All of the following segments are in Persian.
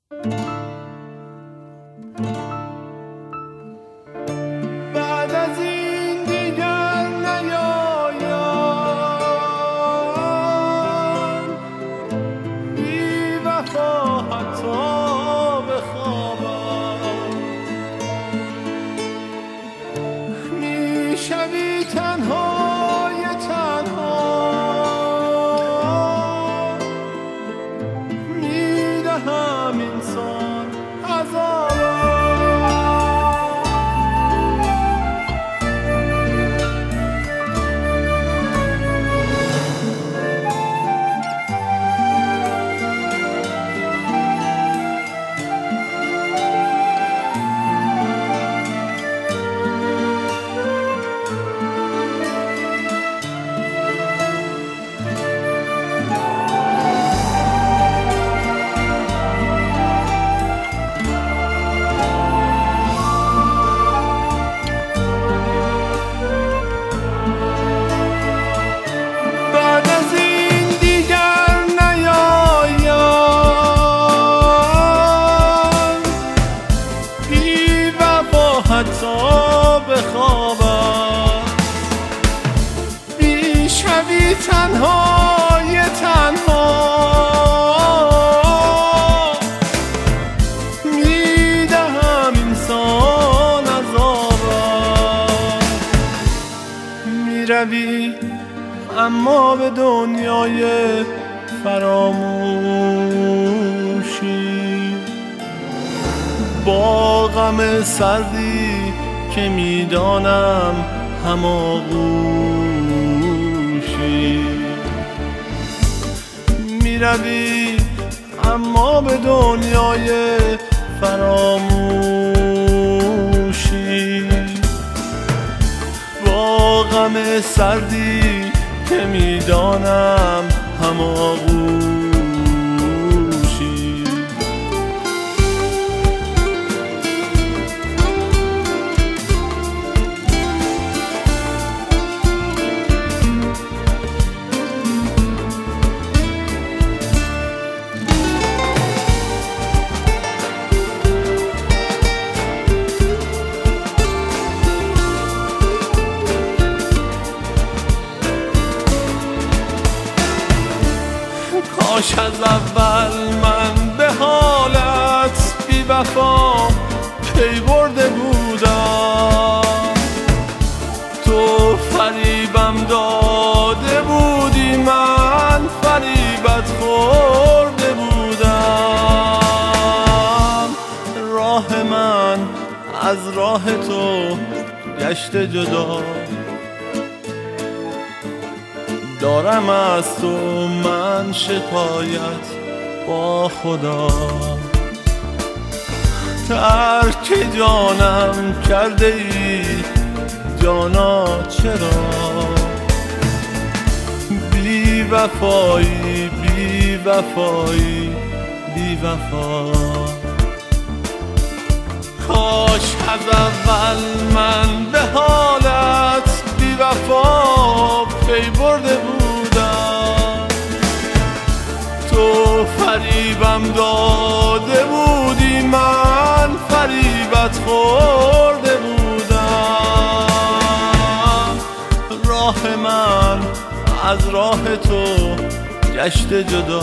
بعد از این دیگر نیایم بی وفا حتی بخوابم، میشوی تنهای تنها، میدهم انسان عذابم. حتی بخوابم، میشوی تنهای تنها، میدهم انسان عذابم. میروی اما به دنیای فراموشی، با غم سردی که میدانم هماغوشی. میروی اما به دنیای فراموشی، با غم سردی که میدانم هماغوشی. کاش از اول من به حالت بی وفا پی برده بودم، تو فریبم داده بودی، من فریبت خورده بودم. راه من از راه تو گشت جدا، دارم از تو من شکایت با خدا. ترک جانم کرده ای جانا چرا، بی وفایی بی وفایی بی وفا. کاش از اول من به حالت بی وفا پی برده بودم، تو فریبم داده بودی، من فریبت خورده بودم. راه من از راه تو گشت جدا،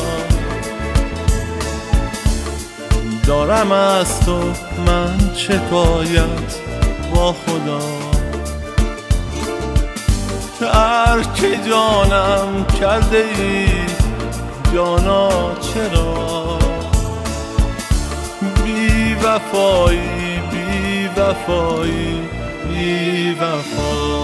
دارم از تو من شکایت با خدا. ترک جانم کرده ای جانا چرا، بی وفایی بی وفایی بی وفا.